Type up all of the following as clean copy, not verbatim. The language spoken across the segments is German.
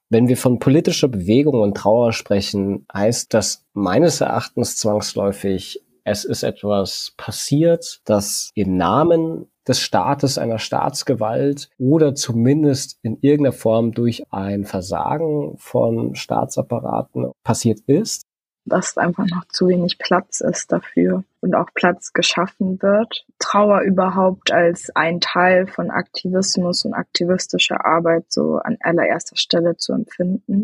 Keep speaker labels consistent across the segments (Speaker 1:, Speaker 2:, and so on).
Speaker 1: Wenn wir von politischer Bewegung und Trauer sprechen, heißt das meines Erachtens zwangsläufig, es ist etwas passiert, das im Namen des Staates, einer Staatsgewalt oder zumindest in irgendeiner Form durch ein Versagen von Staatsapparaten passiert ist.
Speaker 2: Dass einfach noch zu wenig Platz ist dafür und auch Platz geschaffen wird. Trauer überhaupt als ein Teil von Aktivismus und aktivistischer Arbeit so an allererster Stelle zu empfinden.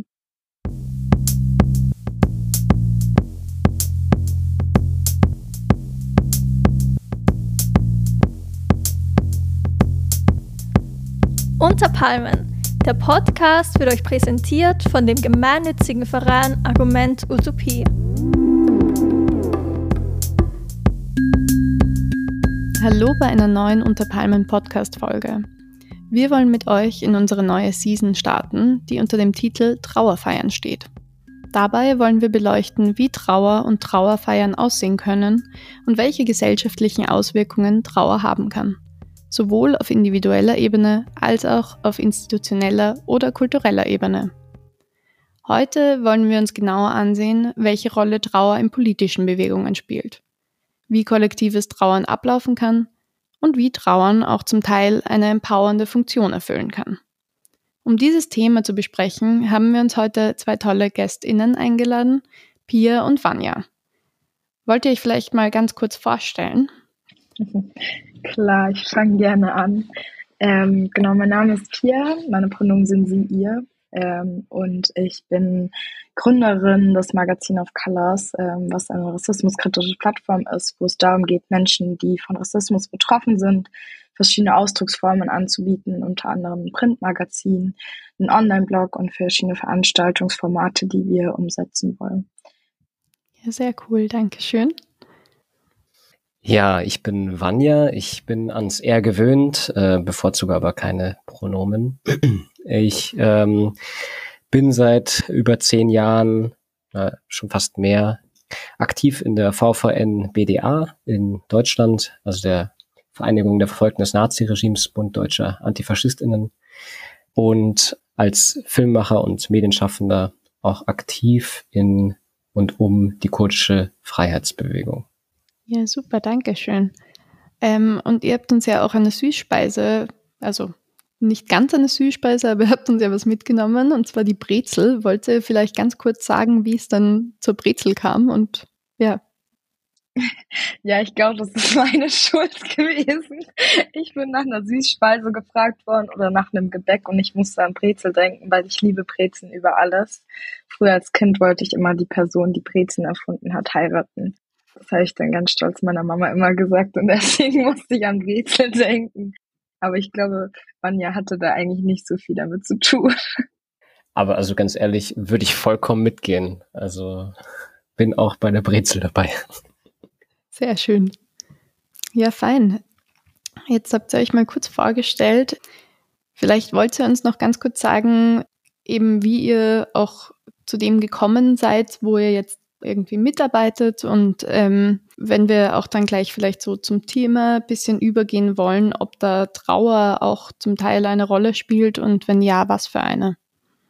Speaker 3: Unter Palmen. Der Podcast wird euch präsentiert von dem gemeinnützigen Verein Argument Utopie.
Speaker 4: Hallo bei einer neuen Unter Palmen Podcast-Folge. Wir wollen mit euch in unsere neue Season starten, die unter dem Titel Trauerfeiern steht. Dabei wollen wir beleuchten, wie Trauer und Trauerfeiern aussehen können und welche gesellschaftlichen Auswirkungen Trauer haben kann. Sowohl auf individueller Ebene als auch auf institutioneller oder kultureller Ebene. Heute wollen wir uns genauer ansehen, welche Rolle Trauer in politischen Bewegungen spielt, wie kollektives Trauern ablaufen kann und wie Trauern auch zum Teil eine empowernde Funktion erfüllen kann. Um dieses Thema zu besprechen, haben wir uns heute zwei tolle GästInnen eingeladen, Pia und Vanja. Wollt ihr euch vielleicht mal ganz kurz vorstellen?
Speaker 2: Klar, ich fange gerne an. Genau, mein Name ist Pia, meine Pronomen sind sie, ihr. Und ich bin Gründerin des Magazin of Colors, was eine rassismuskritische Plattform ist, wo es darum geht, Menschen, die von Rassismus betroffen sind, verschiedene Ausdrucksformen anzubieten, unter anderem ein Printmagazin, einen Online-Blog und verschiedene Veranstaltungsformate, die wir umsetzen wollen.
Speaker 4: Ja, sehr cool, danke schön.
Speaker 1: Ja, ich bin Vanja, ich bin ans Er gewöhnt, bevorzuge aber keine Pronomen. Ich bin seit über 10 Jahren, schon fast mehr, aktiv in der VVN-BDA in Deutschland, also der Vereinigung der Verfolgten des Naziregimes, Bund Deutscher AntifaschistInnen, und als Filmemacher und Medienschaffender auch aktiv in und um die kurdische Freiheitsbewegung.
Speaker 4: Ja, super, danke schön. Und ihr habt uns ja auch eine Süßspeise, also nicht ganz eine Süßspeise, aber ihr habt uns ja was mitgenommen, und zwar die Brezel. Wollt ihr vielleicht ganz kurz sagen, wie es dann zur Brezel kam? Und ja.
Speaker 2: Ja, ich glaube, das ist meine Schuld gewesen. Ich bin nach einer Süßspeise gefragt worden oder nach einem Gebäck und ich musste an Brezel denken, weil ich liebe Brezeln über alles. Früher als Kind wollte ich immer die Person, die Brezeln erfunden hat, heiraten. Das habe ich dann ganz stolz meiner Mama immer gesagt und deswegen musste ich an Brezel denken. Aber ich glaube, Vanja hatte da eigentlich nicht so viel damit zu tun.
Speaker 1: Aber also ganz ehrlich, würde ich vollkommen mitgehen. Also bin auch bei der Brezel dabei.
Speaker 4: Sehr schön. Ja, fein. Jetzt habt ihr euch mal kurz vorgestellt. Vielleicht wollt ihr uns noch ganz kurz sagen, eben wie ihr auch zu dem gekommen seid, wo ihr jetzt irgendwie mitarbeitet, und wenn wir auch dann gleich vielleicht so zum Thema ein bisschen übergehen wollen, ob da Trauer auch zum Teil eine Rolle spielt und wenn ja, was für eine?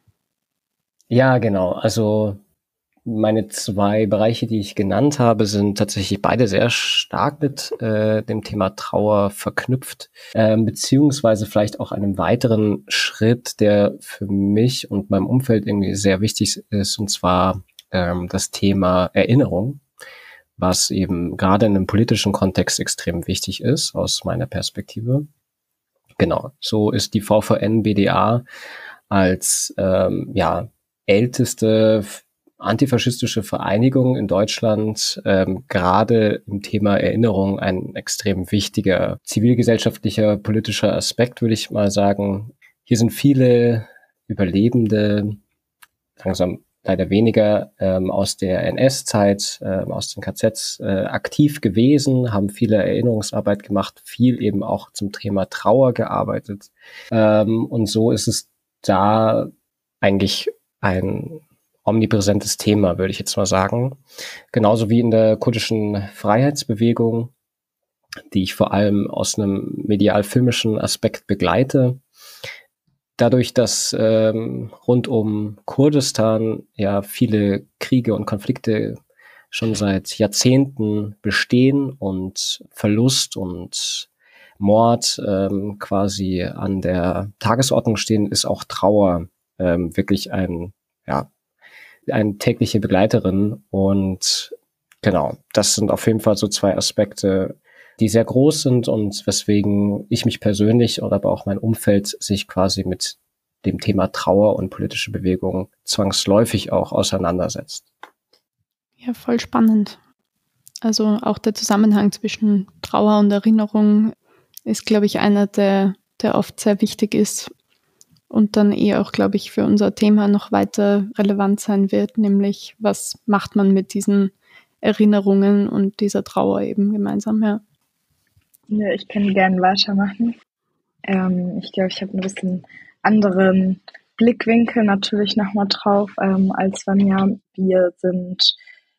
Speaker 1: Ja, genau. Also meine 2 Bereiche, die ich genannt habe, sind tatsächlich beide sehr stark mit dem Thema Trauer verknüpft, beziehungsweise vielleicht auch einem weiteren Schritt, der für mich und meinem Umfeld irgendwie sehr wichtig ist, und zwar das Thema Erinnerung, was eben gerade in einem politischen Kontext extrem wichtig ist, aus meiner Perspektive. Genau, so ist die VVN-BDA als älteste antifaschistische Vereinigung in Deutschland gerade im Thema Erinnerung ein extrem wichtiger zivilgesellschaftlicher, politischer Aspekt, würde ich mal sagen. Hier sind viele Überlebende, langsam leider weniger, aus der NS-Zeit, aus den KZs aktiv gewesen, haben viele Erinnerungsarbeit gemacht, viel eben auch zum Thema Trauer gearbeitet. Und so ist es da eigentlich ein omnipräsentes Thema, würde ich jetzt mal sagen. Genauso wie in der kurdischen Freiheitsbewegung, die ich vor allem aus einem medial-filmischen Aspekt begleite. dadurch, dass rund um Kurdistan ja viele Kriege und Konflikte schon seit Jahrzehnten bestehen und Verlust und Mord quasi an der Tagesordnung stehen, ist auch Trauer wirklich eine tägliche Begleiterin. Und genau, das sind auf jeden Fall so zwei Aspekte, die sehr groß sind und weswegen ich mich persönlich oder aber auch mein Umfeld sich quasi mit dem Thema Trauer und politische Bewegung zwangsläufig auch auseinandersetzt.
Speaker 4: Ja, voll spannend. Also auch der Zusammenhang zwischen Trauer und Erinnerung ist, glaube ich, einer, der oft sehr wichtig ist und dann auch, glaube ich, für unser Thema noch weiter relevant sein wird, nämlich was macht man mit diesen Erinnerungen und dieser Trauer eben gemeinsam, ja.
Speaker 2: Ja, ich kann gerne weitermachen. Ich glaube, ich habe ein bisschen anderen Blickwinkel natürlich nochmal drauf als Vanja. Wir sind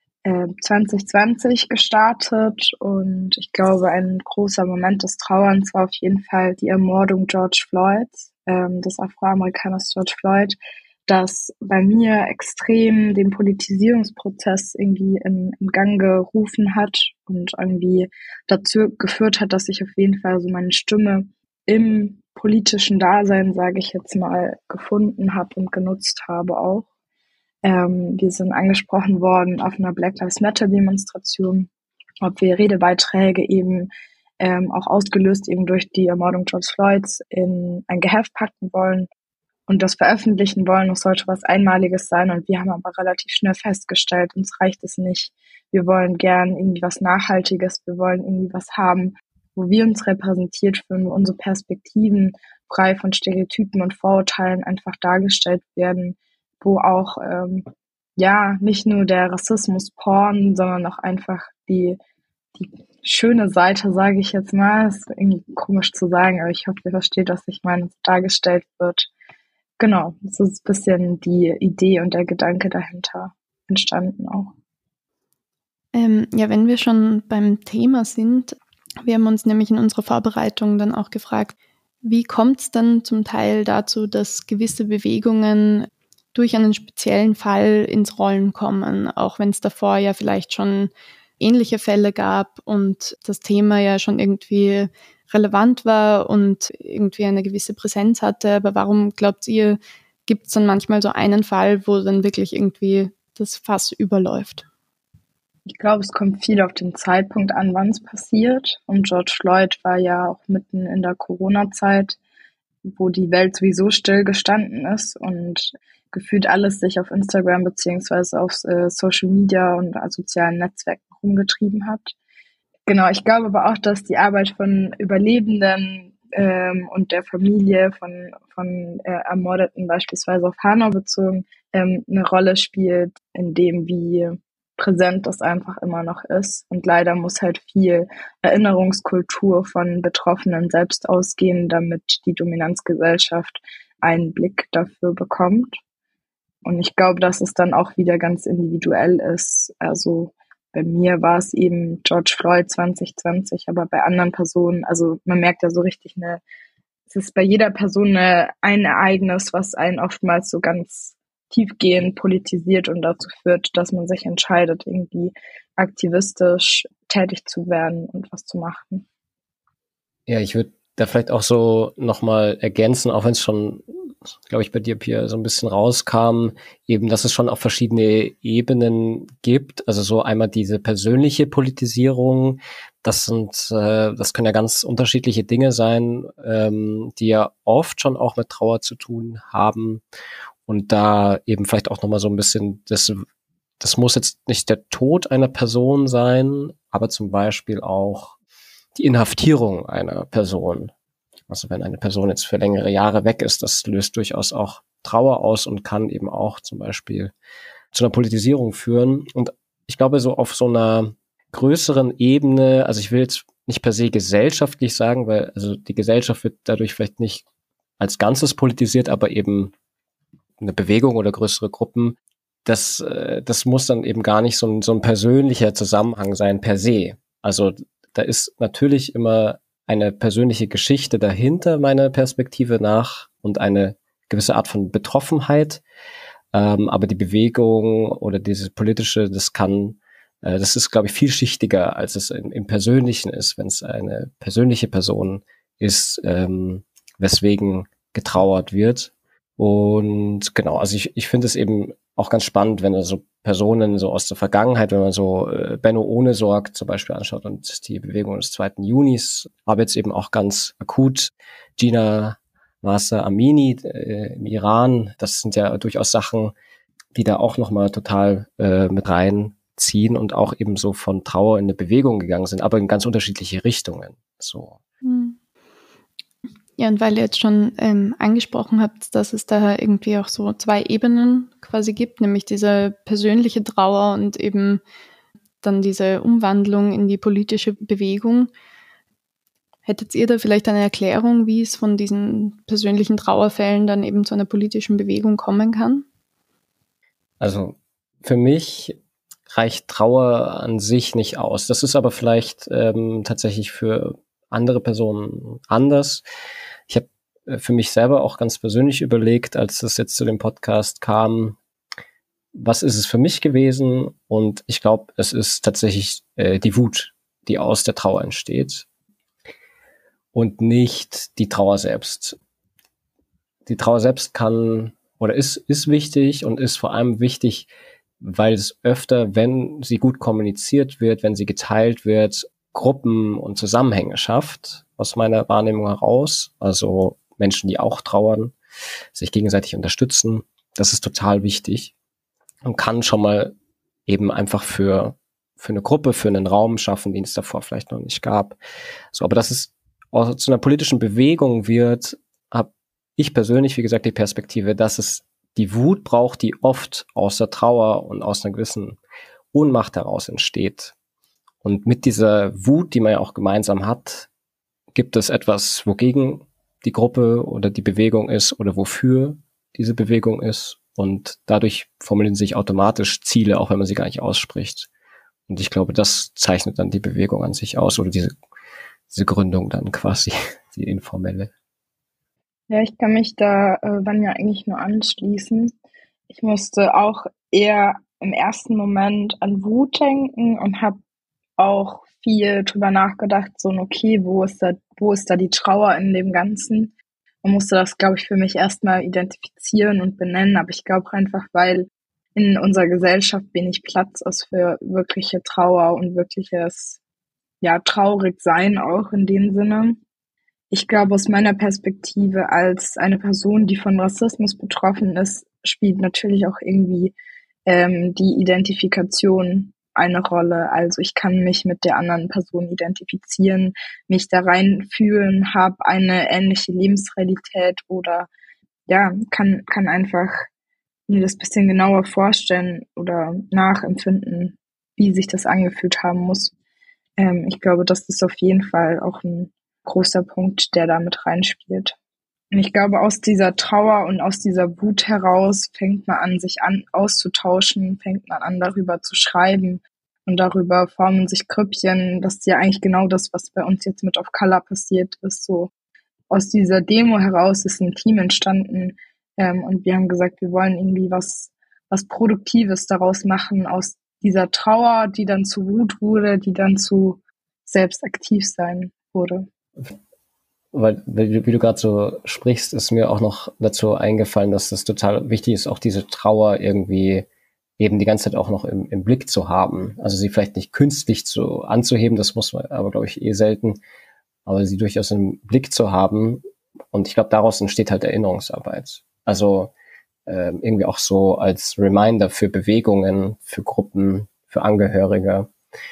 Speaker 2: 2020 gestartet und ich glaube, ein großer Moment des Trauerns war auf jeden Fall die Ermordung George Floyds, des Afroamerikaners George Floyd, das bei mir extrem den Politisierungsprozess irgendwie in Gang gerufen hat und irgendwie dazu geführt hat, dass ich auf jeden Fall so meine Stimme im politischen Dasein, sage ich jetzt mal, gefunden habe und genutzt habe auch. Wir sind angesprochen worden auf einer Black Lives Matter Demonstration, ob wir Redebeiträge eben auch ausgelöst eben durch die Ermordung George Floyds in ein Geheft packen wollen und das veröffentlichen wollen. Es sollte was Einmaliges sein und wir haben aber relativ schnell festgestellt, uns reicht es nicht. Wir wollen gern irgendwie was Nachhaltiges, wir wollen irgendwie was haben, wo wir uns repräsentiert fühlen, wo unsere Perspektiven frei von Stereotypen und Vorurteilen einfach dargestellt werden, wo auch nicht nur der Rassismus-Porn, sondern auch einfach die schöne Seite, sage ich jetzt mal, ist irgendwie komisch zu sagen, aber ich hoffe, ihr versteht, was ich meine, dargestellt wird. Genau, so ist ein bisschen die Idee und der Gedanke dahinter entstanden auch.
Speaker 4: Wenn wir schon beim Thema sind, wir haben uns nämlich in unserer Vorbereitung dann auch gefragt, wie kommt es dann zum Teil dazu, dass gewisse Bewegungen durch einen speziellen Fall ins Rollen kommen, auch wenn es davor ja vielleicht schon ähnliche Fälle gab und das Thema ja schon irgendwie relevant war und irgendwie eine gewisse Präsenz hatte. Aber warum glaubt ihr, gibt es dann manchmal so einen Fall, wo dann wirklich irgendwie das Fass überläuft?
Speaker 2: Ich glaube, es kommt viel auf den Zeitpunkt an, wann es passiert. Und George Floyd war ja auch mitten in der Corona-Zeit, wo die Welt sowieso still gestanden ist und gefühlt alles sich auf Instagram beziehungsweise auf Social Media und sozialen Netzwerken rumgetrieben hat. Genau, ich glaube aber auch, dass die Arbeit von Überlebenden und der Familie von Ermordeten beispielsweise auf Hanau bezogen eine Rolle spielt, in dem wie präsent das einfach immer noch ist. Und leider muss halt viel Erinnerungskultur von Betroffenen selbst ausgehen, damit die Dominanzgesellschaft einen Blick dafür bekommt. Und ich glaube, dass es dann auch wieder ganz individuell ist. Also bei mir war es eben George Floyd 2020, aber bei anderen Personen, also man merkt ja so richtig es ist bei jeder Person ein Ereignis, was einen oftmals so ganz tiefgehend politisiert und dazu führt, dass man sich entscheidet, irgendwie aktivistisch tätig zu werden und was zu machen.
Speaker 1: Ja, ich würde da vielleicht auch so nochmal ergänzen, auch wenn es schon, glaube ich, bei dir, Pia, so ein bisschen rauskam, eben, dass es schon auch verschiedene Ebenen gibt. Also so einmal diese persönliche Politisierung, das können ja ganz unterschiedliche Dinge sein, die ja oft schon auch mit Trauer zu tun haben. Und da eben vielleicht auch nochmal so ein bisschen, das muss jetzt nicht der Tod einer Person sein, aber zum Beispiel auch die Inhaftierung einer Person. Also wenn eine Person jetzt für längere Jahre weg ist, das löst durchaus auch Trauer aus und kann eben auch zum Beispiel zu einer Politisierung führen. Und ich glaube, so auf so einer größeren Ebene, also ich will jetzt nicht per se gesellschaftlich sagen, weil also die Gesellschaft wird dadurch vielleicht nicht als Ganzes politisiert, aber eben eine Bewegung oder größere Gruppen, das muss dann eben gar nicht so ein persönlicher Zusammenhang sein per se. Also da ist natürlich immer eine persönliche Geschichte dahinter, meiner Perspektive nach, und eine gewisse Art von Betroffenheit. Aber die Bewegung oder dieses Politische, das ist, glaube ich, vielschichtiger, als es im Persönlichen ist, wenn es eine persönliche Person ist, weswegen getrauert wird. Und genau, also ich finde es eben auch ganz spannend, wenn man so Personen so aus der Vergangenheit, wenn man so Benno Ohnesorg zum Beispiel anschaut und die Bewegung des 2. Junis, aber jetzt eben auch ganz akut Jina Mahsa Amini im Iran, das sind ja durchaus Sachen, die da auch nochmal total mit reinziehen und auch eben so von Trauer in eine Bewegung gegangen sind, aber in ganz unterschiedliche Richtungen. So.
Speaker 4: Ja, und weil ihr jetzt schon angesprochen habt, dass es da irgendwie auch so 2 Ebenen quasi gibt, nämlich diese persönliche Trauer und eben dann diese Umwandlung in die politische Bewegung. Hättet ihr da vielleicht eine Erklärung, wie es von diesen persönlichen Trauerfällen dann eben zu einer politischen Bewegung kommen kann?
Speaker 1: Also für mich reicht Trauer an sich nicht aus. Das ist aber vielleicht tatsächlich für andere Personen anders. Ich habe für mich selber auch ganz persönlich überlegt, als es jetzt zu dem Podcast kam, was ist es für mich gewesen? Und ich glaube, es ist tatsächlich die Wut, die aus der Trauer entsteht und nicht die Trauer selbst. Die Trauer selbst kann oder ist wichtig und ist vor allem wichtig, weil es öfter, wenn sie gut kommuniziert wird, wenn sie geteilt wird, Gruppen und Zusammenhänge schafft, aus meiner Wahrnehmung heraus. Also Menschen, die auch trauern, sich gegenseitig unterstützen. Das ist total wichtig und kann schon mal eben einfach für eine Gruppe, für einen Raum schaffen, den es davor vielleicht noch nicht gab. So, aber dass es auch zu einer politischen Bewegung wird, habe ich persönlich, wie gesagt, die Perspektive, dass es die Wut braucht, die oft aus der Trauer und aus einer gewissen Ohnmacht heraus entsteht. Und mit dieser Wut, die man ja auch gemeinsam hat, gibt es etwas, wogegen die Gruppe oder die Bewegung ist oder wofür diese Bewegung ist. Und dadurch formulieren sich automatisch Ziele, auch wenn man sie gar nicht ausspricht. Und ich glaube, das zeichnet dann die Bewegung an sich aus oder diese Gründung dann quasi, die informelle.
Speaker 2: Ja, ich kann mich da Vanja eigentlich nur anschließen. Ich musste auch eher im ersten Moment an Wut denken und habe auch viel drüber nachgedacht, so okay, wo ist da die Trauer in dem Ganzen? Man musste das, glaube ich, für mich erstmal identifizieren und benennen, aber ich glaube einfach, weil in unserer Gesellschaft wenig Platz ist für wirkliche Trauer und wirkliches, ja, traurig sein auch in dem Sinne. Ich glaube, aus meiner Perspektive als eine Person, die von Rassismus betroffen ist, spielt natürlich auch irgendwie die Identifikation eine Rolle. Also ich kann mich mit der anderen Person identifizieren, mich da reinfühlen, habe eine ähnliche Lebensrealität oder ja, kann einfach mir das bisschen genauer vorstellen oder nachempfinden, wie sich das angefühlt haben muss. Ich glaube, das ist auf jeden Fall auch ein großer Punkt, der da mit reinspielt. Und ich glaube, aus dieser Trauer und aus dieser Wut heraus fängt man an, sich auszutauschen, fängt man an, darüber zu schreiben. Und darüber formen sich Grüppchen. Das ist ja eigentlich genau das, was bei uns jetzt mit Off Color passiert ist. So aus dieser Demo heraus ist ein Team entstanden. Und wir haben gesagt, wir wollen irgendwie was Produktives daraus machen, aus dieser Trauer, die dann zu Wut wurde, die dann zu selbst aktiv sein wurde.
Speaker 1: Weil, wie du gerade so sprichst, ist mir auch noch dazu eingefallen, dass das total wichtig ist, auch diese Trauer irgendwie eben die ganze Zeit auch noch im Blick zu haben. Also sie vielleicht nicht künstlich anzuheben, das muss man aber, glaube ich, selten, aber sie durchaus im Blick zu haben. Und ich glaube, daraus entsteht halt Erinnerungsarbeit. Also irgendwie auch so als Reminder für Bewegungen, für Gruppen, für Angehörige,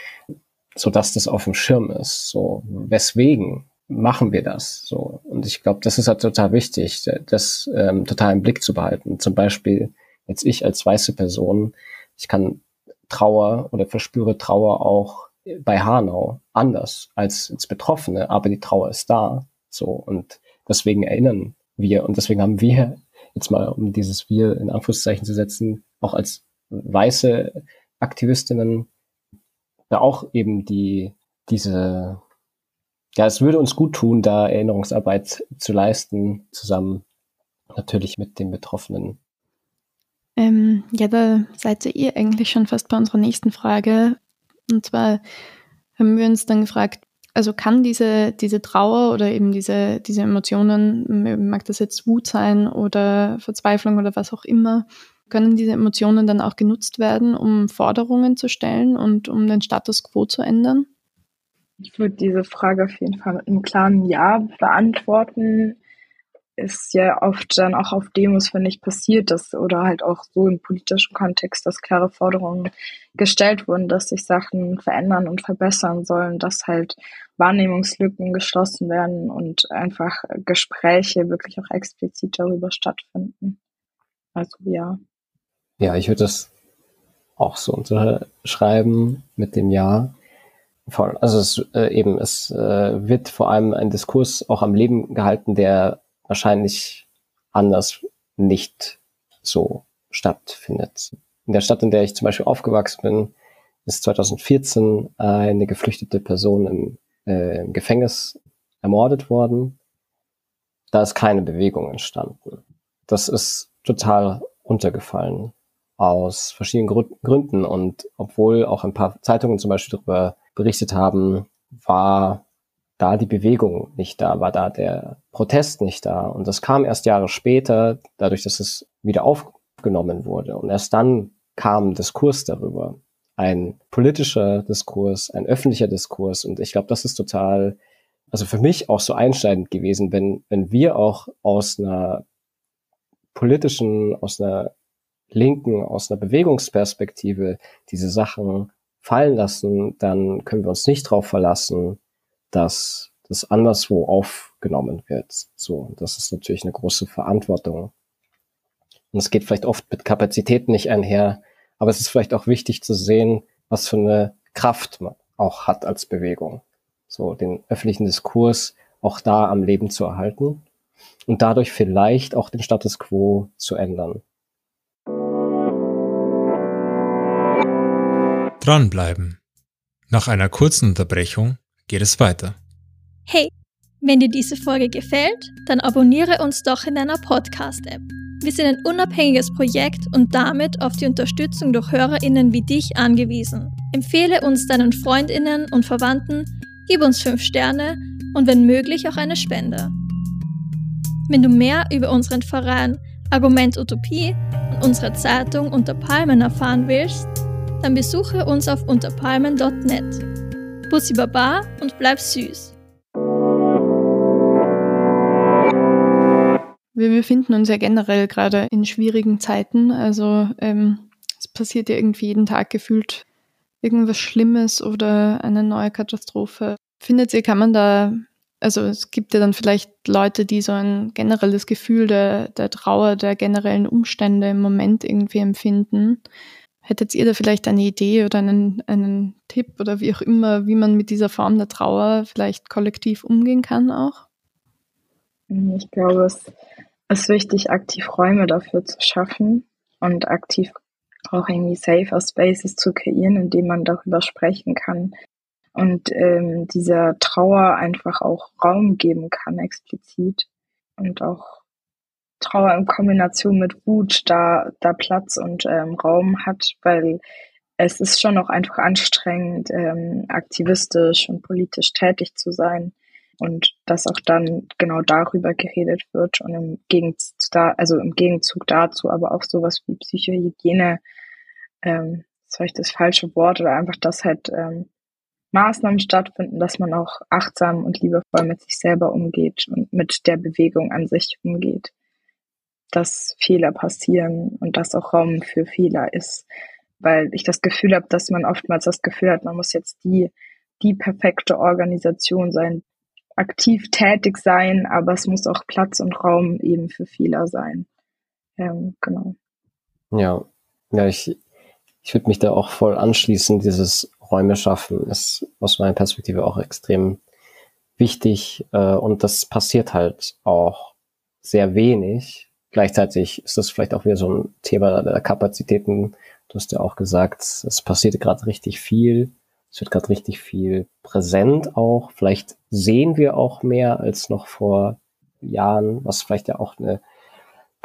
Speaker 1: so dass das auf dem Schirm ist. So, weswegen machen wir das? So, und ich glaube, das ist halt total wichtig, das total im Blick zu behalten. Zum Beispiel jetzt ich als weiße Person, ich kann Trauer oder verspüre Trauer auch bei Hanau anders als Betroffene, aber die Trauer ist da. So, und deswegen erinnern wir und deswegen haben wir jetzt mal, um dieses Wir in Anführungszeichen zu setzen, auch als weiße Aktivistinnen da auch eben diese, ja, es würde uns gut tun, da Erinnerungsarbeit zu leisten, zusammen natürlich mit den Betroffenen.
Speaker 4: Ja, da seid ihr eigentlich schon fast bei unserer nächsten Frage. Und zwar haben wir uns dann gefragt, also kann diese Trauer oder eben diese Emotionen, mag das jetzt Wut sein oder Verzweiflung oder was auch immer, können diese Emotionen dann auch genutzt werden, um Forderungen zu stellen und um den Status quo zu ändern?
Speaker 2: Ich würde diese Frage auf jeden Fall mit einem klaren Ja beantworten. Ist ja oft dann auch auf Demos, finde ich, passiert, dass oder halt auch so im politischen Kontext, dass klare Forderungen gestellt wurden, dass sich Sachen verändern und verbessern sollen, dass halt Wahrnehmungslücken geschlossen werden und einfach Gespräche wirklich auch explizit darüber stattfinden. Also ja.
Speaker 1: Ja, ich würde das auch so unterschreiben mit dem Ja. Also es wird vor allem ein Diskurs auch am Leben gehalten, der wahrscheinlich anders nicht so stattfindet. In der Stadt, in der ich zum Beispiel aufgewachsen bin, ist 2014 eine geflüchtete Person im Gefängnis ermordet worden. Da ist keine Bewegung entstanden. Das ist total untergefallen aus verschiedenen Gründen. Und obwohl auch ein paar Zeitungen zum Beispiel darüber berichtet haben, war da die Bewegung nicht da, war da der Protest nicht da. Und das kam erst Jahre später, dadurch, dass es wieder aufgenommen wurde. Und erst dann kam Diskurs darüber. Ein politischer Diskurs, ein öffentlicher Diskurs. Und ich glaube, das ist total, also für mich auch so einschneidend gewesen, wenn wir auch aus einer politischen, aus einer linken, aus einer Bewegungsperspektive diese Sachen fallen lassen, dann können wir uns nicht darauf verlassen, dass das anderswo aufgenommen wird. So, das ist natürlich eine große Verantwortung. Und es geht vielleicht oft mit Kapazitäten nicht einher, aber es ist vielleicht auch wichtig zu sehen, was für eine Kraft man auch hat als Bewegung. So, den öffentlichen Diskurs auch da am Leben zu erhalten und dadurch vielleicht auch den Status quo zu ändern.
Speaker 5: Dranbleiben. Nach einer kurzen Unterbrechung geht es weiter.
Speaker 3: Hey, wenn dir diese Folge gefällt, dann abonniere uns doch in deiner Podcast-App. Wir sind ein unabhängiges Projekt und damit auf die Unterstützung durch HörerInnen wie dich angewiesen. Empfehle uns deinen FreundInnen und Verwandten, gib uns 5 Sterne und wenn möglich auch eine Spende. Wenn du mehr über unseren Verein Argument Utopie und unsere Zeitung Unter Palmen erfahren willst, dann besuche uns auf unterpalmen.net. Bussi Baba und bleib süß.
Speaker 4: Wir befinden uns ja generell gerade in schwierigen Zeiten. Also es passiert ja irgendwie jeden Tag gefühlt irgendwas Schlimmes oder eine neue Katastrophe. Findet ihr, kann man da, also es gibt ja dann vielleicht Leute, die so ein generelles Gefühl der Trauer, der generellen Umstände im Moment irgendwie empfinden. Hättet ihr da vielleicht eine Idee oder einen Tipp oder wie auch immer, wie man mit dieser Form der Trauer vielleicht kollektiv umgehen kann auch?
Speaker 2: Ich glaube, es ist wichtig, aktiv Räume dafür zu schaffen und aktiv auch irgendwie safer Spaces zu kreieren, in denen man darüber sprechen kann und dieser Trauer einfach auch Raum geben kann, explizit. Und auch Trauer in Kombination mit Wut da Platz und Raum hat, weil es ist schon auch einfach anstrengend, aktivistisch und politisch tätig zu sein. Und dass auch dann genau darüber geredet wird und im Gegenzug dazu aber auch sowas wie Psychohygiene, ist vielleicht das falsche Wort, oder einfach, dass halt Maßnahmen stattfinden, dass man auch achtsam und liebevoll mit sich selber umgeht und mit der Bewegung an sich umgeht. Dass Fehler passieren und dass auch Raum für Fehler ist. Weil ich das Gefühl habe, dass man oftmals das Gefühl hat, man muss jetzt die perfekte Organisation sein, aktiv tätig sein, aber es muss auch Platz und Raum eben für Fehler sein. Genau.
Speaker 1: Ja, ich würde mich da auch voll anschließen. Dieses Räume schaffen ist aus meiner Perspektive auch extrem wichtig und das passiert halt auch sehr wenig. Gleichzeitig ist das vielleicht auch wieder so ein Thema der Kapazitäten. Du hast ja auch gesagt, es passiert gerade richtig viel. Es wird gerade richtig viel präsent auch. Vielleicht sehen wir auch mehr als noch vor Jahren, was vielleicht ja auch eine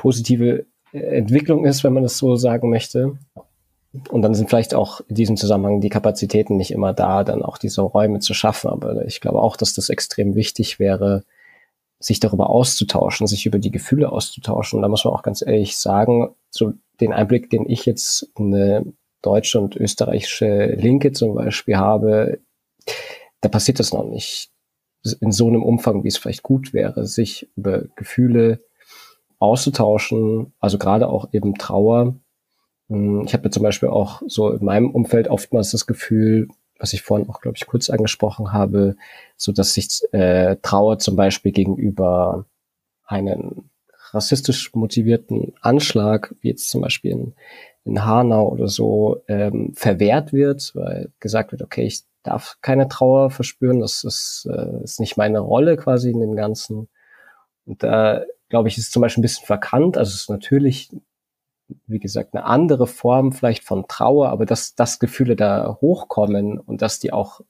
Speaker 1: positive Entwicklung ist, wenn man das so sagen möchte. Und dann sind vielleicht auch in diesem Zusammenhang die Kapazitäten nicht immer da, dann auch diese Räume zu schaffen. Aber ich glaube auch, dass das extrem wichtig wäre, sich darüber auszutauschen, sich über die Gefühle auszutauschen. Und da muss man auch ganz ehrlich sagen, so den Einblick, den ich jetzt in eine deutsche und österreichische Linke zum Beispiel habe, da passiert das noch nicht in so einem Umfang, wie es vielleicht gut wäre, sich über Gefühle auszutauschen, also gerade auch eben Trauer. Ich habe zum Beispiel auch so in meinem Umfeld oftmals das Gefühl, was ich vorhin auch, glaube ich, kurz angesprochen habe, so dass sich Trauer zum Beispiel gegenüber einem rassistisch motivierten Anschlag, wie jetzt zum Beispiel in Hanau oder so, verwehrt wird, weil gesagt wird, okay, ich darf keine Trauer verspüren, das ist nicht meine Rolle quasi in dem Ganzen. Und da, glaube ich, ist es zum Beispiel ein bisschen verkannt, also es ist natürlich, wie gesagt, eine andere Form vielleicht von Trauer, aber dass Gefühle da hochkommen und dass die auch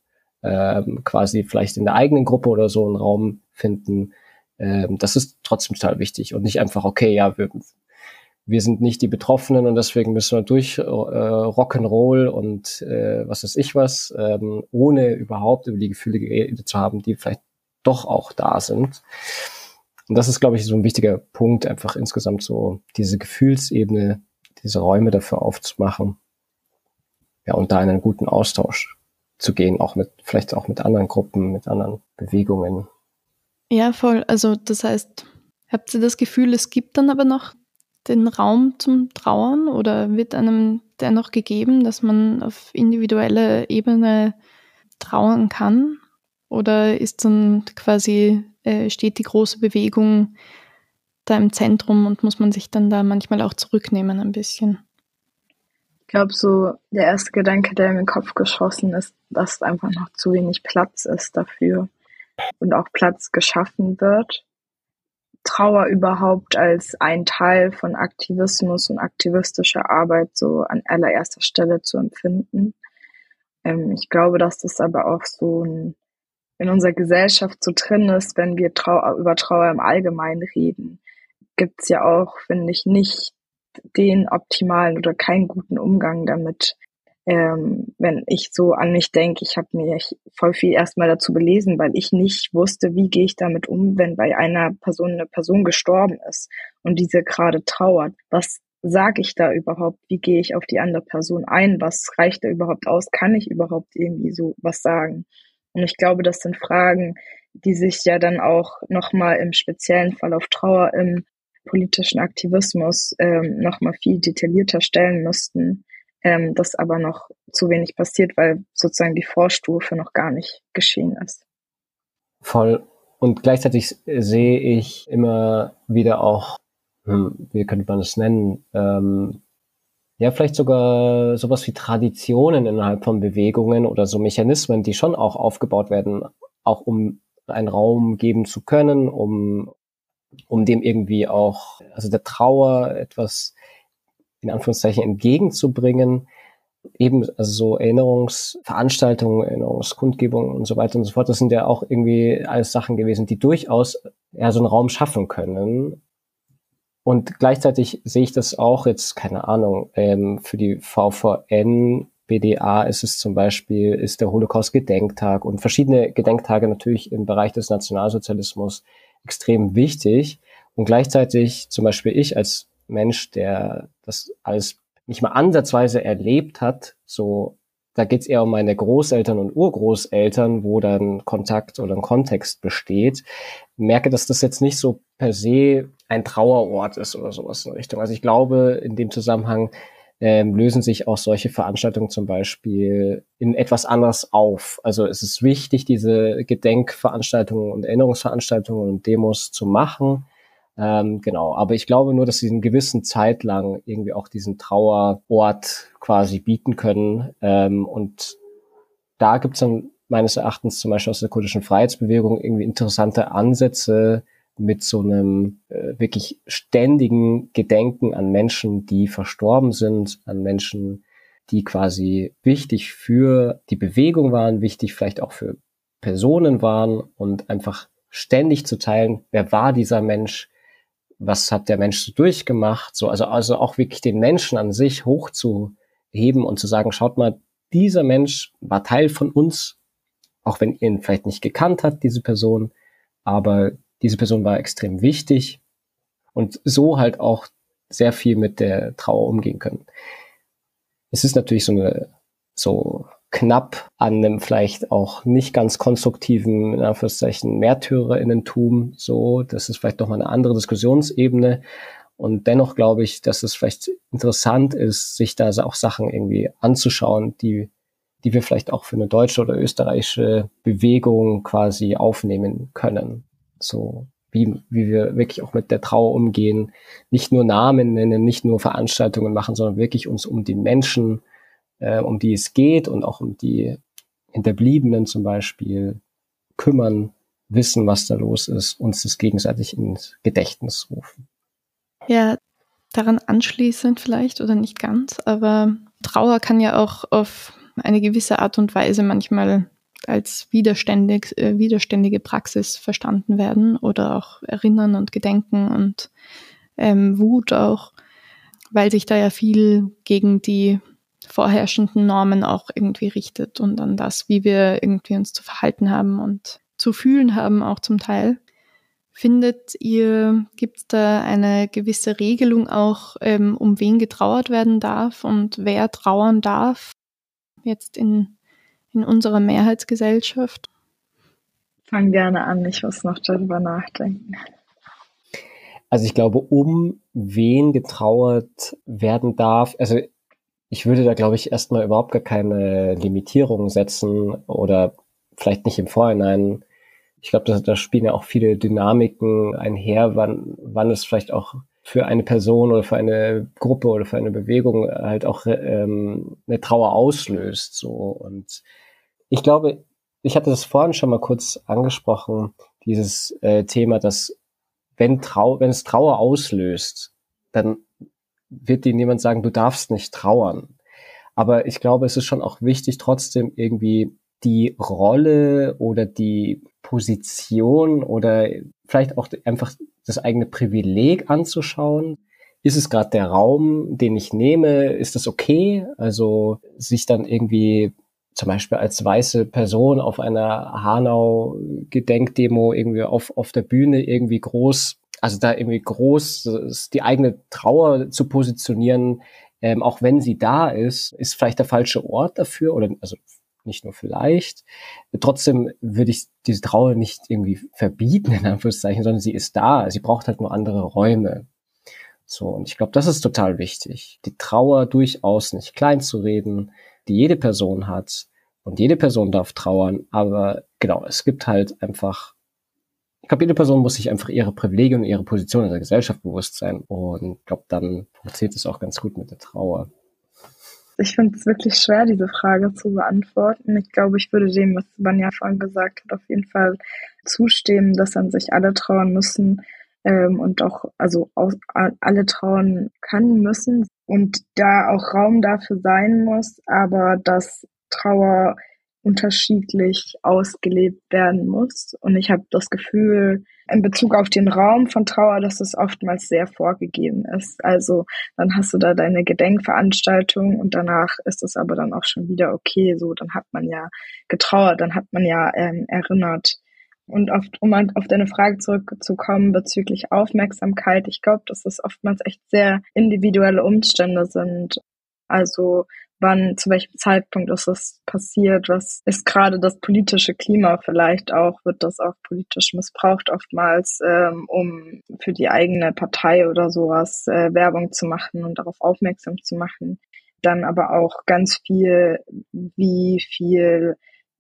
Speaker 1: quasi vielleicht in der eigenen Gruppe oder so einen Raum finden, das ist trotzdem total wichtig und nicht einfach, okay, ja, wir sind nicht die Betroffenen und deswegen müssen wir durch Rock'n'Roll und was weiß ich was, ohne überhaupt über die Gefühle geredet zu haben, die vielleicht doch auch da sind. Und das ist, glaube ich, so ein wichtiger Punkt, einfach insgesamt so diese Gefühlsebene, diese Räume dafür aufzumachen. Ja, und da in einen guten Austausch zu gehen, vielleicht auch mit anderen Gruppen, mit anderen Bewegungen.
Speaker 4: Ja, voll. Also das heißt, habt ihr das Gefühl, es gibt dann aber noch den Raum zum Trauern oder wird einem dennoch gegeben, dass man auf individueller Ebene trauern kann? Oder ist dann quasi, steht die große Bewegung da im Zentrum und muss man sich dann da manchmal auch zurücknehmen ein bisschen?
Speaker 2: Ich glaube, so der erste Gedanke, der in den Kopf geschossen ist, dass einfach noch zu wenig Platz ist dafür und auch Platz geschaffen wird. Trauer überhaupt als ein Teil von Aktivismus und aktivistischer Arbeit so an allererster Stelle zu empfinden. Ich glaube, dass das aber auch so in unserer Gesellschaft so drin ist, wenn wir über Trauer im Allgemeinen reden, gibt's ja auch, finde ich, nicht den optimalen oder keinen guten Umgang damit. Wenn ich so an mich denke, ich habe mir voll viel erstmal dazu belesen, weil ich nicht wusste, wie gehe ich damit um, wenn bei einer Person eine Person gestorben ist und diese gerade trauert. Was sage ich da überhaupt? Wie gehe ich auf die andere Person ein? Was reicht da überhaupt aus? Kann ich überhaupt irgendwie so was sagen? Und ich glaube, das sind Fragen, die sich ja dann auch nochmal im speziellen Fall auf Trauer im politischen Aktivismus nochmal viel detaillierter stellen müssten, das aber noch zu wenig passiert, weil sozusagen die Vorstufe noch gar nicht geschehen ist.
Speaker 1: Voll. Und gleichzeitig sehe ich immer wieder auch, wie könnte man das nennen, ja, vielleicht sogar sowas wie Traditionen innerhalb von Bewegungen oder so Mechanismen, die schon auch aufgebaut werden, auch um einen Raum geben zu können, um dem irgendwie auch, also der Trauer etwas in Anführungszeichen entgegenzubringen, eben also so Erinnerungsveranstaltungen, Erinnerungskundgebungen und so weiter und so fort, das sind ja auch irgendwie alles Sachen gewesen, die durchaus so einen Raum schaffen können. Und gleichzeitig sehe ich das auch jetzt, keine Ahnung, für die VVN, BDA ist es zum Beispiel, ist der Holocaust-Gedenktag und verschiedene Gedenktage natürlich im Bereich des Nationalsozialismus extrem wichtig. Und gleichzeitig zum Beispiel ich als Mensch, der das alles nicht mal ansatzweise erlebt hat, so, da geht's eher um meine Großeltern und Urgroßeltern, wo dann Kontakt oder ein Kontext besteht, merke, dass das jetzt nicht so per se ein Trauerort ist oder sowas in Richtung. Also ich glaube, in dem Zusammenhang lösen sich auch solche Veranstaltungen zum Beispiel in etwas anders auf. Also es ist wichtig, diese Gedenkveranstaltungen und Erinnerungsveranstaltungen und Demos zu machen. Genau, aber ich glaube nur, dass sie einen gewissen Zeit lang irgendwie auch diesen Trauerort quasi bieten können. Und da gibt's dann meines Erachtens zum Beispiel aus der kurdischen Freiheitsbewegung irgendwie interessante Ansätze mit so einem wirklich ständigen Gedenken an Menschen, die verstorben sind, an Menschen, die quasi wichtig für die Bewegung waren, wichtig vielleicht auch für Personen waren und einfach ständig zu teilen, wer war dieser Mensch, was hat der Mensch so durchgemacht, so, also auch wirklich den Menschen an sich hochzuheben und zu sagen, schaut mal, dieser Mensch war Teil von uns, auch wenn ihr ihn vielleicht nicht gekannt habt, diese Person, aber diese Person war extrem wichtig und so halt auch sehr viel mit der Trauer umgehen können. Es ist natürlich so knapp an einem vielleicht auch nicht ganz konstruktiven, in Anführungszeichen, MärtyrerInnentum, so, das ist vielleicht doch mal eine andere Diskussionsebene. Und dennoch glaube ich, dass es vielleicht interessant ist, sich da auch Sachen irgendwie anzuschauen, die wir vielleicht auch für eine deutsche oder österreichische Bewegung quasi aufnehmen können. So, wie wir wirklich auch mit der Trauer umgehen, nicht nur Namen nennen, nicht nur Veranstaltungen machen, sondern wirklich uns um die Menschen, um die es geht und auch um die Hinterbliebenen zum Beispiel kümmern, wissen, was da los ist, uns das gegenseitig ins Gedächtnis rufen.
Speaker 4: Ja, daran anschließend vielleicht oder nicht ganz, aber Trauer kann ja auch auf eine gewisse Art und Weise manchmal als widerständige Praxis verstanden werden oder auch Erinnern und Gedenken und Wut auch, weil sich da ja viel gegen die vorherrschenden Normen auch irgendwie richtet und an das, wie wir irgendwie uns zu verhalten haben und zu fühlen haben, auch zum Teil. Findet ihr, gibt es da eine gewisse Regelung auch, um wen getrauert werden darf und wer trauern darf, jetzt in unserer Mehrheitsgesellschaft?
Speaker 2: Fang gerne an, ich muss noch darüber nachdenken.
Speaker 1: Also ich glaube, um wen getrauert werden darf, also ich würde da, glaube ich, erstmal überhaupt gar keine Limitierung setzen oder vielleicht nicht im Vorhinein. Ich glaube, da spielen ja auch viele Dynamiken einher, wann es vielleicht auch für eine Person oder für eine Gruppe oder für eine Bewegung halt auch eine Trauer auslöst. So. Und ich glaube, ich hatte das vorhin schon mal kurz angesprochen, dieses Thema, dass wenn es Trauer auslöst, dann wird dir niemand sagen, du darfst nicht trauern. Aber ich glaube, es ist schon auch wichtig, trotzdem irgendwie die Rolle oder die Position oder vielleicht auch einfach das eigene Privileg anzuschauen. Ist es gerade der Raum, den ich nehme? Ist das okay? Also sich dann irgendwie zum Beispiel als weiße Person auf einer Hanau-Gedenkdemo irgendwie auf der Bühne irgendwie groß die eigene Trauer zu positionieren, auch wenn sie da ist vielleicht der falsche Ort dafür oder also nicht nur vielleicht. Trotzdem würde ich diese Trauer nicht irgendwie verbieten, in Anführungszeichen, sondern sie ist da. Sie braucht halt nur andere Räume. So, und ich glaube, das ist total wichtig. Die Trauer durchaus nicht klein zu reden, die jede Person hat. Und jede Person darf trauern. Aber genau, es gibt halt einfach, ich glaube, jede Person muss sich einfach ihre Privilegien und ihre Position in der Gesellschaft bewusst sein. Und ich glaube, dann funktioniert es auch ganz gut mit der Trauer.
Speaker 2: Ich finde es wirklich schwer, diese Frage zu beantworten. Ich glaube, ich würde dem, was Vanja vorhin gesagt hat, auf jeden Fall zustimmen, dass an sich alle trauern müssen und auch alle trauern können müssen und da auch Raum dafür sein muss, aber dass Trauer unterschiedlich ausgelebt werden muss. Und ich habe das Gefühl, in Bezug auf den Raum von Trauer, dass es oftmals sehr vorgegeben ist. Also dann hast du da deine Gedenkveranstaltung und danach ist es aber dann auch schon wieder okay. So, dann hat man ja getrauert, dann hat man ja erinnert. Und um auf deine Frage zurückzukommen bezüglich Aufmerksamkeit, ich glaube, dass es oftmals echt sehr individuelle Umstände sind. Also wann, zu welchem Zeitpunkt ist das passiert, was ist gerade das politische Klima vielleicht auch, wird das auch politisch missbraucht oftmals, um für die eigene Partei oder sowas Werbung zu machen und darauf aufmerksam zu machen. Dann aber auch ganz viel, wie viel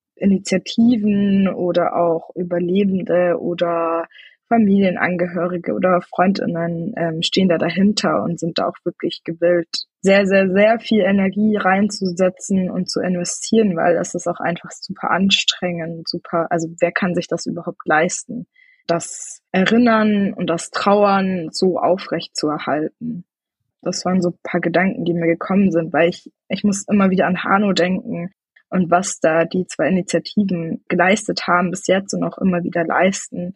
Speaker 2: Initiativen oder auch Überlebende oder Familienangehörige oder FreundInnen stehen da dahinter und sind da auch wirklich gewillt, sehr, sehr, sehr viel Energie reinzusetzen und zu investieren, weil es ist auch einfach super anstrengend, also wer kann sich das überhaupt leisten, das Erinnern und das Trauern so aufrecht zu erhalten. Das waren so ein paar Gedanken, die mir gekommen sind, weil ich muss immer wieder an Hanau denken und was da die zwei Initiativen geleistet haben bis jetzt und auch immer wieder leisten.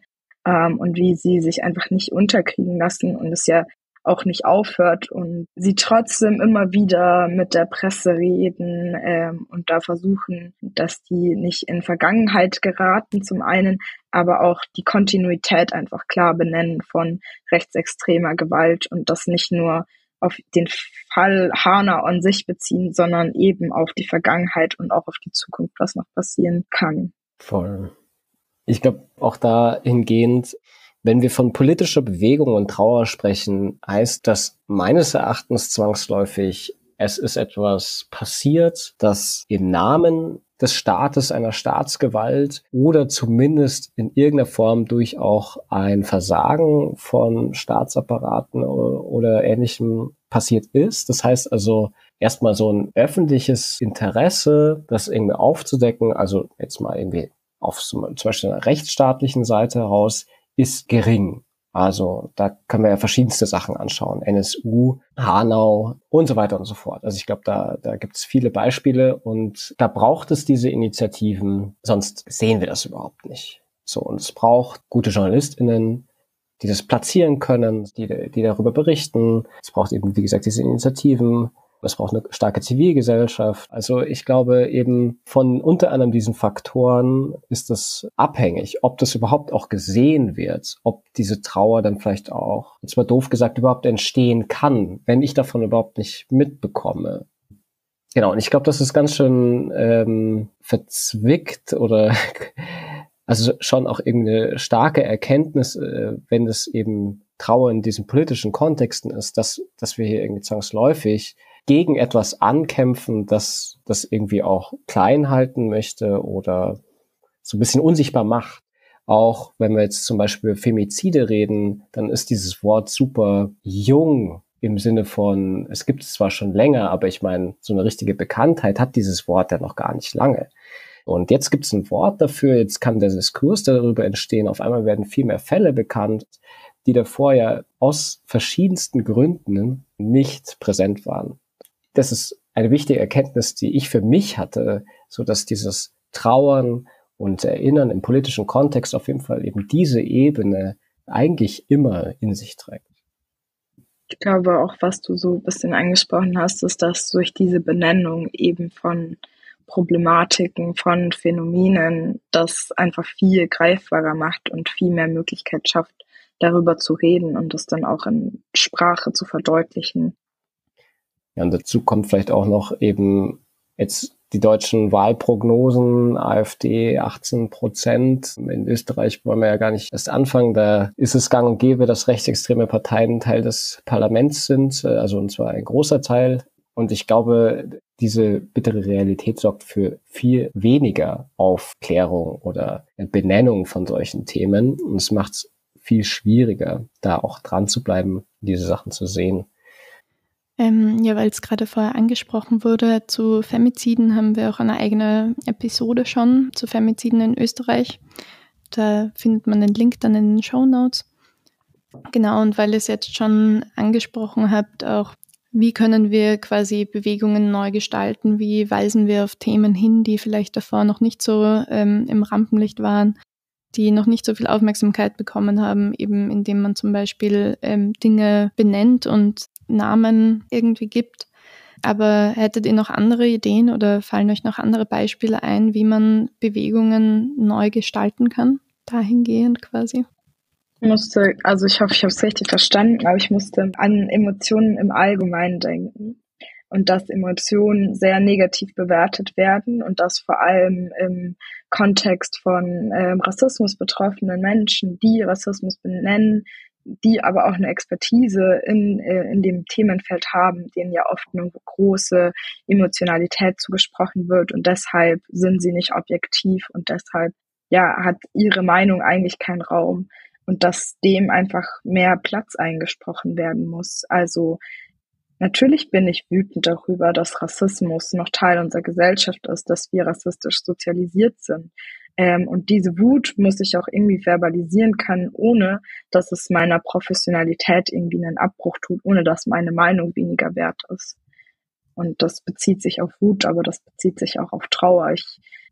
Speaker 2: und wie sie sich einfach nicht unterkriegen lassen und es ja auch nicht aufhört und sie trotzdem immer wieder mit der Presse reden und da versuchen, dass die nicht in Vergangenheit geraten zum einen, aber auch die Kontinuität einfach klar benennen von rechtsextremer Gewalt und das nicht nur auf den Fall Hanau an sich beziehen, sondern eben auf die Vergangenheit und auch auf die Zukunft, was noch passieren kann.
Speaker 1: Voll. Ich glaube, auch dahingehend, wenn wir von politischer Bewegung und Trauer sprechen, heißt das meines Erachtens zwangsläufig, es ist etwas passiert, das im Namen des Staates, einer Staatsgewalt oder zumindest in irgendeiner Form durch auch ein Versagen von Staatsapparaten oder Ähnlichem passiert ist. Das heißt also erstmal so ein öffentliches Interesse, das irgendwie aufzudecken, also jetzt mal irgendwie auf zum Beispiel einer rechtsstaatlichen Seite heraus, ist gering. Also da können wir ja verschiedenste Sachen anschauen. NSU, Hanau und so weiter und so fort. Also ich glaube, da gibt es viele Beispiele und da braucht es diese Initiativen, sonst sehen wir das überhaupt nicht. So, und es braucht gute JournalistInnen, die das platzieren können, die darüber berichten. Es braucht eben, wie gesagt, diese Initiativen. Es braucht eine starke Zivilgesellschaft. Also ich glaube eben von unter anderem diesen Faktoren ist es abhängig, ob das überhaupt auch gesehen wird, ob diese Trauer dann vielleicht auch, jetzt mal doof gesagt, überhaupt entstehen kann, wenn ich davon überhaupt nicht mitbekomme. Genau, und ich glaube, das ist ganz schön verzwickt oder also schon auch irgendeine starke Erkenntnis, wenn es eben Trauer in diesen politischen Kontexten ist, dass wir hier irgendwie zwangsläufig gegen etwas ankämpfen, das irgendwie auch klein halten möchte oder so ein bisschen unsichtbar macht. Auch wenn wir jetzt zum Beispiel über Femizide reden, dann ist dieses Wort super jung im Sinne von, es gibt es zwar schon länger, aber ich meine, so eine richtige Bekanntheit hat dieses Wort ja noch gar nicht lange. Und jetzt gibt es ein Wort dafür, jetzt kann der Diskurs darüber entstehen, auf einmal werden viel mehr Fälle bekannt, die davor ja aus verschiedensten Gründen nicht präsent waren. Das ist eine wichtige Erkenntnis, die ich für mich hatte, so dass dieses Trauern und Erinnern im politischen Kontext auf jeden Fall eben diese Ebene eigentlich immer in sich trägt.
Speaker 2: Ich glaube auch, was du so ein bisschen angesprochen hast, ist, dass durch diese Benennung eben von Problematiken, von Phänomenen das einfach viel greifbarer macht und viel mehr Möglichkeit schafft, darüber zu reden und das dann auch in Sprache zu verdeutlichen.
Speaker 1: Ja, und dazu kommt vielleicht auch noch eben jetzt die deutschen Wahlprognosen, AfD 18%. In Österreich wollen wir ja gar nicht erst anfangen. Da ist es gang und gäbe, dass rechtsextreme Parteien Teil des Parlaments sind, also und zwar ein großer Teil. Und ich glaube, diese bittere Realität sorgt für viel weniger Aufklärung oder Benennung von solchen Themen. Und es macht es viel schwieriger, da auch dran zu bleiben, diese Sachen zu sehen.
Speaker 4: Ja, weil es gerade vorher angesprochen wurde, zu Femiziden haben wir auch eine eigene Episode schon, zu Femiziden in Österreich. Da findet man den Link dann in den Shownotes. Genau, und weil ihr es jetzt schon angesprochen habt, auch wie können wir quasi Bewegungen neu gestalten, wie weisen wir auf Themen hin, die vielleicht davor noch nicht so im Rampenlicht waren, die noch nicht so viel Aufmerksamkeit bekommen haben, eben indem man zum Beispiel Dinge benennt und Namen irgendwie gibt. Aber hättet ihr noch andere Ideen oder fallen euch noch andere Beispiele ein, wie man Bewegungen neu gestalten kann? Dahingehend quasi.
Speaker 2: Ich hoffe, ich habe es richtig verstanden, aber ich musste an Emotionen im Allgemeinen denken. Und dass Emotionen sehr negativ bewertet werden und dass vor allem im Kontext von Rassismus betroffenen Menschen, die Rassismus benennen, die aber auch eine Expertise in dem Themenfeld haben, denen ja oft eine große Emotionalität zugesprochen wird und deshalb sind sie nicht objektiv und deshalb hat ihre Meinung eigentlich keinen Raum und dass dem einfach mehr Platz eingesprochen werden muss. Also natürlich bin ich wütend darüber, dass Rassismus noch Teil unserer Gesellschaft ist, dass wir rassistisch sozialisiert sind. Und diese Wut muss ich auch irgendwie verbalisieren können, ohne dass es meiner Professionalität irgendwie einen Abbruch tut, ohne dass meine Meinung weniger wert ist. Und das bezieht sich auf Wut, aber das bezieht sich auch auf Trauer. Ich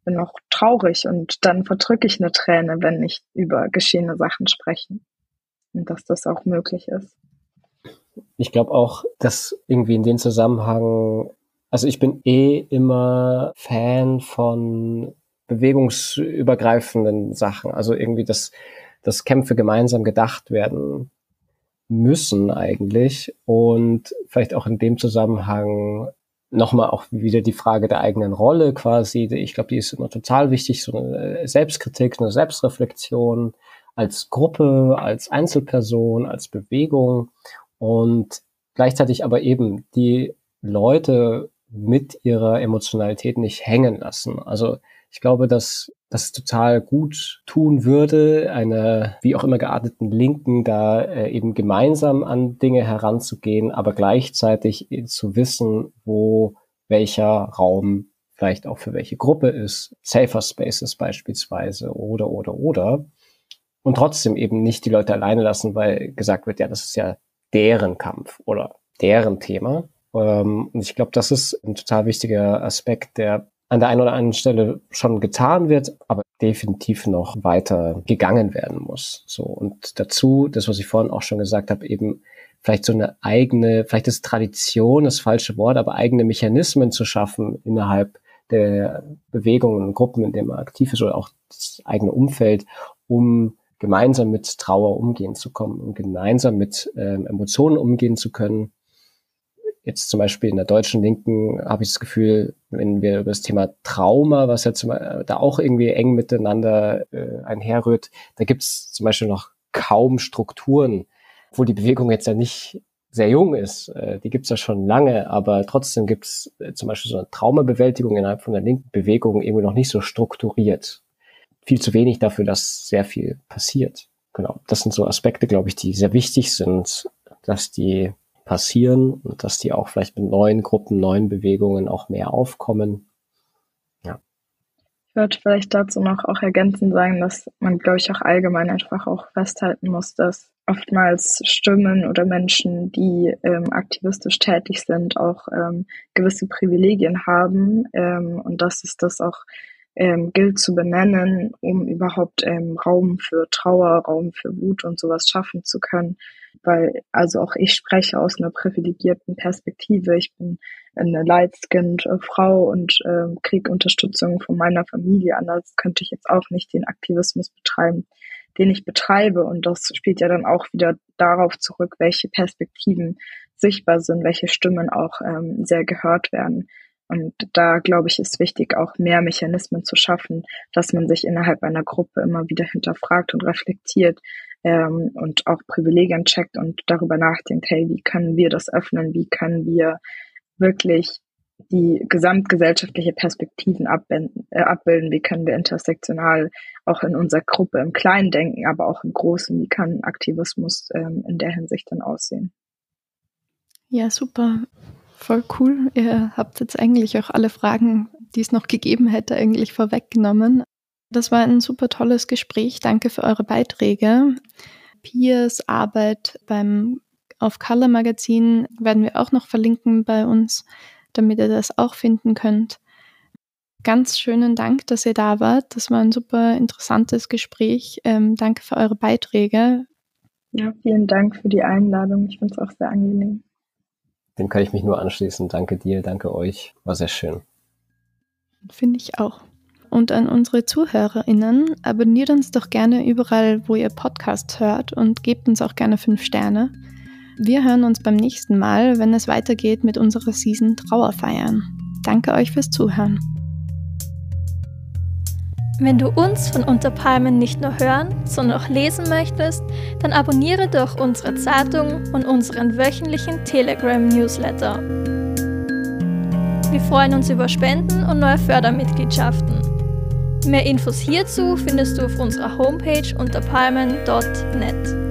Speaker 2: bin auch traurig und dann verdrücke ich eine Träne, wenn ich über geschehene Sachen spreche. Und dass das auch möglich ist.
Speaker 1: Ich glaube auch, dass irgendwie in dem Zusammenhang, also ich bin immer Fan von bewegungsübergreifenden Sachen. Also irgendwie, dass Kämpfe gemeinsam gedacht werden müssen eigentlich. Und vielleicht auch in dem Zusammenhang nochmal auch wieder die Frage der eigenen Rolle quasi. Ich glaube, die ist immer total wichtig, so eine Selbstkritik, eine Selbstreflexion als Gruppe, als Einzelperson, als Bewegung und gleichzeitig aber eben die Leute mit ihrer Emotionalität nicht hängen lassen. Also ich glaube, dass das total gut tun würde, einer wie auch immer gearteten Linken da eben gemeinsam an Dinge heranzugehen, aber gleichzeitig zu wissen, wo welcher Raum vielleicht auch für welche Gruppe ist, Safer Spaces beispielsweise oder. Und trotzdem eben nicht die Leute alleine lassen, weil gesagt wird, ja, das ist ja deren Kampf oder deren Thema. Und ich glaube, das ist ein total wichtiger Aspekt, der an der einen oder anderen Stelle schon getan wird, aber definitiv noch weiter gegangen werden muss. So, und dazu, das, was ich vorhin auch schon gesagt habe, eben vielleicht so eine eigene, vielleicht ist Tradition das falsche Wort, aber eigene Mechanismen zu schaffen innerhalb der Bewegungen und Gruppen, in denen man aktiv ist, oder auch das eigene Umfeld, um gemeinsam mit Trauer umgehen zu kommen und gemeinsam mit Emotionen umgehen zu können. Jetzt zum Beispiel in der deutschen Linken habe ich das Gefühl, wenn wir über das Thema Trauma, was ja da auch irgendwie eng miteinander einherrührt, da gibt es zum Beispiel noch kaum Strukturen, obwohl die Bewegung jetzt ja nicht sehr jung ist. Die gibt es ja schon lange, aber trotzdem gibt es zum Beispiel so eine Traumabewältigung innerhalb von der linken Bewegung irgendwie noch nicht so strukturiert. Viel zu wenig dafür, dass sehr viel passiert. Genau, das sind so Aspekte, glaube ich, die sehr wichtig sind, dass die passieren und dass die auch vielleicht mit neuen Gruppen, neuen Bewegungen auch mehr aufkommen. Ja.
Speaker 2: Ich würde vielleicht dazu noch auch ergänzend sagen, dass man, glaube ich, auch allgemein einfach auch festhalten muss, dass oftmals Stimmen oder Menschen, die aktivistisch tätig sind, auch gewisse Privilegien haben und dass es das auch gilt zu benennen, um überhaupt Raum für Trauer, Raum für Wut und sowas schaffen zu können. Weil, also auch ich spreche aus einer privilegierten Perspektive. Ich bin eine light-skinned Frau und kriege Unterstützung von meiner Familie. Anders könnte ich jetzt auch nicht den Aktivismus betreiben, den ich betreibe. Und das spielt ja dann auch wieder darauf zurück, welche Perspektiven sichtbar sind, welche Stimmen auch sehr gehört werden. Und da, glaube ich, ist wichtig, auch mehr Mechanismen zu schaffen, dass man sich innerhalb einer Gruppe immer wieder hinterfragt und reflektiert und auch Privilegien checkt und darüber nachdenkt, hey, wie können wir das öffnen? Wie können wir wirklich die gesamtgesellschaftliche Perspektiven abbilden? Wie können wir intersektional auch in unserer Gruppe im Kleinen denken, aber auch im Großen? Wie kann Aktivismus in der Hinsicht dann aussehen?
Speaker 4: Ja, super. Voll cool. Ihr habt jetzt eigentlich auch alle Fragen, die es noch gegeben hätte, eigentlich vorweggenommen. Das war ein super tolles Gespräch. Danke für eure Beiträge. Pias Arbeit beim Off Color Magazin werden wir auch noch verlinken bei uns, damit ihr das auch finden könnt. Ganz schönen Dank, dass ihr da wart. Das war ein super interessantes Gespräch. Danke für eure Beiträge.
Speaker 2: Ja, vielen Dank für die Einladung. Ich finde es auch sehr angenehm.
Speaker 1: Dem kann ich mich nur anschließen. Danke dir, danke euch. War sehr schön.
Speaker 4: Finde ich auch. Und an unsere ZuhörerInnen, abonniert uns doch gerne überall, wo ihr Podcasts hört und gebt uns auch gerne 5 Sterne. Wir hören uns beim nächsten Mal, wenn es weitergeht mit unserer Season Trauerfeiern. Danke euch fürs Zuhören.
Speaker 3: Wenn du uns von Unter Palmen nicht nur hören, sondern auch lesen möchtest, dann abonniere doch unsere Zeitung und unseren wöchentlichen Telegram-Newsletter. Wir freuen uns über Spenden und neue Fördermitgliedschaften. Mehr Infos hierzu findest du auf unserer Homepage unterpalmen.net.